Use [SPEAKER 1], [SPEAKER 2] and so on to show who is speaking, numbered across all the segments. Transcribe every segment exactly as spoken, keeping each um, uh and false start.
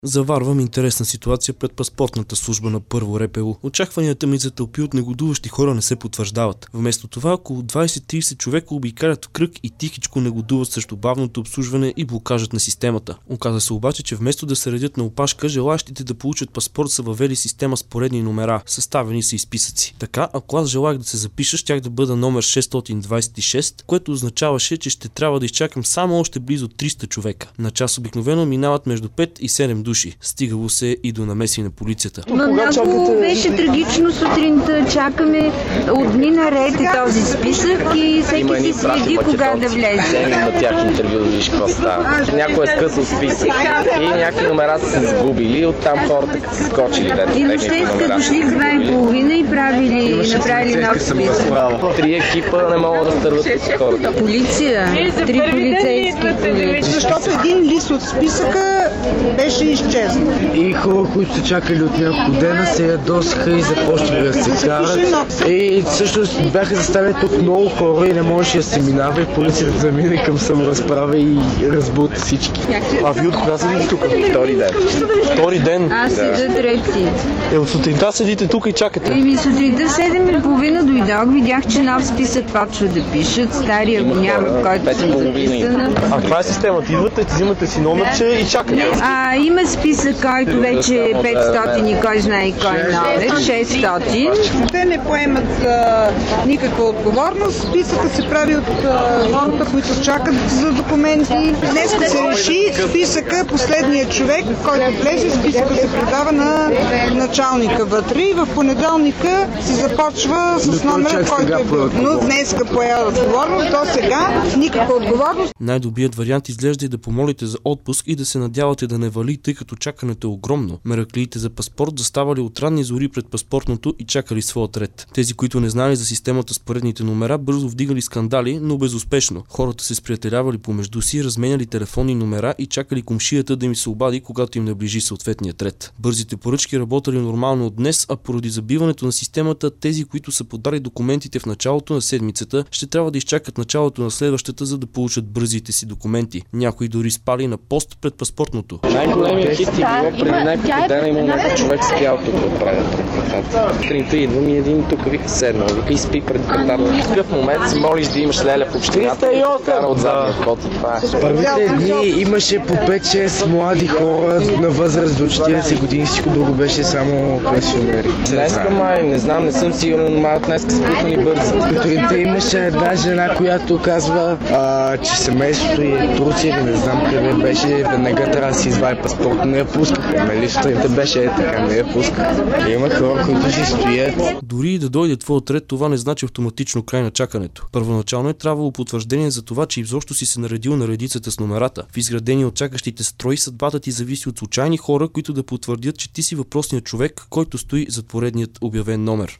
[SPEAKER 1] Заварвам интересна ситуация пред паспортната служба на Първо РПУ. Очакванията ми за тълпи от негодуващи хора не се потвърждават. Вместо това около двайсет-трийсет човека обикалят в кръг и тихичко негодуват срещу бавното обслужване и блокажът на системата. Оказа се обаче, че вместо да се редят на опашка, желащите да получат паспорт са въвели система с поредни номера, съставени са и списъци. Така, ако аз желах да се запиша, щях да бъда номер шестстотин двайсет и шест, което означаваше, че ще трябва да изчакам само още близо триста човека. На час обикновено минават между пет и седем души. Стигало се и до намеси на полицията.
[SPEAKER 2] Но много чакате... беше трагично сутринта. Чакаме от дни наред този списък и всеки си следи кога да влезе.
[SPEAKER 3] На тях интервю да виж какво става. Някой е късал списък и някакви номера са се сгубили, оттам хората като са скочили.
[SPEAKER 2] И въобще сте дошли в два и половина и правили, направили нов списък.
[SPEAKER 3] Три екипа не могат да стърват с хората.
[SPEAKER 2] Полиция. Три полицейски коли.
[SPEAKER 4] Защото един лист от списъка беше изчезнал.
[SPEAKER 5] И хора, които са чакали от няколко дена, се ядосаха и започнаха да се карат. И всъщност бяха заставени тук много хора и не можеше да се минава и полицията замине към саморазправа и разбута всички.
[SPEAKER 6] А вие от кога седите тук?
[SPEAKER 3] Втори ден.
[SPEAKER 6] Втори ден?
[SPEAKER 2] Аз седа трети.
[SPEAKER 6] Е, от сутринта седите тук и чакате?
[SPEAKER 2] Еми сутринта в седем и половина дойдох, видях, че нов списък почва да пишат, стария го няма, който съм записана.
[SPEAKER 6] А това е системата. Идвате, взимате си номерче и чакате.
[SPEAKER 2] А, има списък, който вече е петстотин и кой знае кой номер, шестстотин.
[SPEAKER 4] Те не поемат а, никаква отговорност. Списъка се прави от а, хората, които чакат за документи. Днес се реши списъка, последният човек, който влезе, списъка се предава на началника вътре и в понеделника се започва с номера, който е бил. Но днеска поява отговорност, до сега никаква отговорност.
[SPEAKER 1] Най-добрият вариант изглежда и да помолите за отпуск и да се надявате да не вали, тъй като чакането е огромно. Мераклиите за паспорт заставали от ранни зори пред паспортното и чакали своят ред. Тези, които не знали за системата с поредните номера, бързо вдигали скандали, но безуспешно. Хората се сприятелявали помежду си, разменяли телефонни номера и чакали комшията да им се обади, когато им наближи съответният ред. Бързите поръчки работали нормално от днес, а поради забиването на системата, тези, които са подали документите в началото на седмицата, ще трябва да изчакат началото на следващата, за да получат бързите си документи. Някои дори спали на пост пред паспортното.
[SPEAKER 3] Най-големият хит е било преди няколко дена, има някой човек спял тук да правят пред вратата. Сутринта идвам и един тук вика седнал, вика и спи пред вратата. В такъв момент си молиш да имаш леля в общината и да кара от задния вход и това е.
[SPEAKER 5] Първите дни имаше по пет-шест млади хора на възраст до четирийсет години, всичко друго беше само пенсионери.
[SPEAKER 3] Днеска май, не знам, не съм сигурен, но малко днеска са путнали бързо.
[SPEAKER 5] Сутринта имаше една жена, която казва, а, че семейството е Турция или не знам къде беше, веднага трябва да си извади паспорт, не я пускаха. Нали, сутринта беше е така, не я пускаха. Има хора, които си стоят.
[SPEAKER 1] Дори и да дойде твоят ред, това не значи автоматично край на чакането. Първоначално е трябвало потвърждение за това, че изобщо си се наредил на редицата с номерата. В изградени от чакащите строй съдбата ти зависи от случайни хора, които да потвърдят, че ти си въпросният човек, който стои зад поредният обявен номер.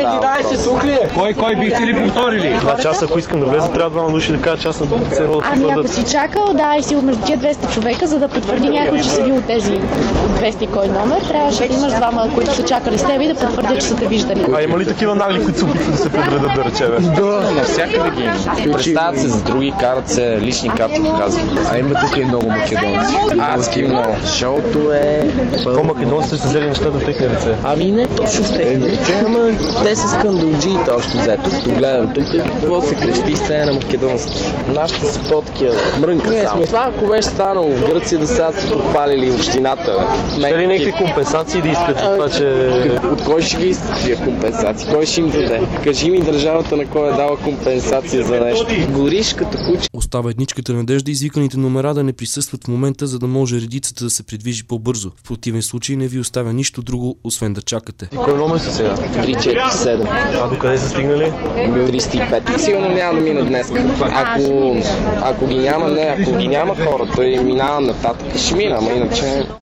[SPEAKER 6] Кой, кой бихте ли повторили? Два часа, ако искам да влезе, трябва двама души да кажа час на се рода.
[SPEAKER 7] Ами ако си чакал, да, и си между тия двеста човека, за да потвърди някой, че са бил от тези двеста и кой номер, трябваше да имаш двама, които са чакали с теб и да потвърдят, че са те виждали.
[SPEAKER 6] А има ли такива нагли, които се опитват да се подредат, да речем?
[SPEAKER 5] Да,
[SPEAKER 3] навсякъде ги има. Представят се за други, карат се лични карти, показват.
[SPEAKER 5] А има тук и много македонци.
[SPEAKER 3] Адски много. Шоуто е...
[SPEAKER 6] По македонците са взели нещата в техни ръце.
[SPEAKER 3] Ами не точно в техни ръце, ама те са скандалджиите още взето. Тук гледам, тук какво се крещи сцена на македонски. Нашите са по-такива мрънка само. Това ако беше станало в Гърция, да сега са подпалили общината.
[SPEAKER 6] Ще ли някакви компенсации да искат за това, че...
[SPEAKER 3] От кой ще ги искат тия компенсации? Кой ще им даде? Кажи ми държавата на кой е дала компенсация за нещо. Гориш като куче.
[SPEAKER 1] Остава едничката надежда извиканите номера да не присъстват в момента, за да може редицата да се придвижи по-бързо. В противен случай не ви оставя нищо друго, освен да чакате.
[SPEAKER 6] И кой номер са сега?
[SPEAKER 3] три четири седем.
[SPEAKER 6] А до къде са стигнали?
[SPEAKER 3] триста и пет. Сигурно няма да мина днес. Ако, ако ги няма, не, ако ги няма хората и минавам нататък, ще мина, ама иначе...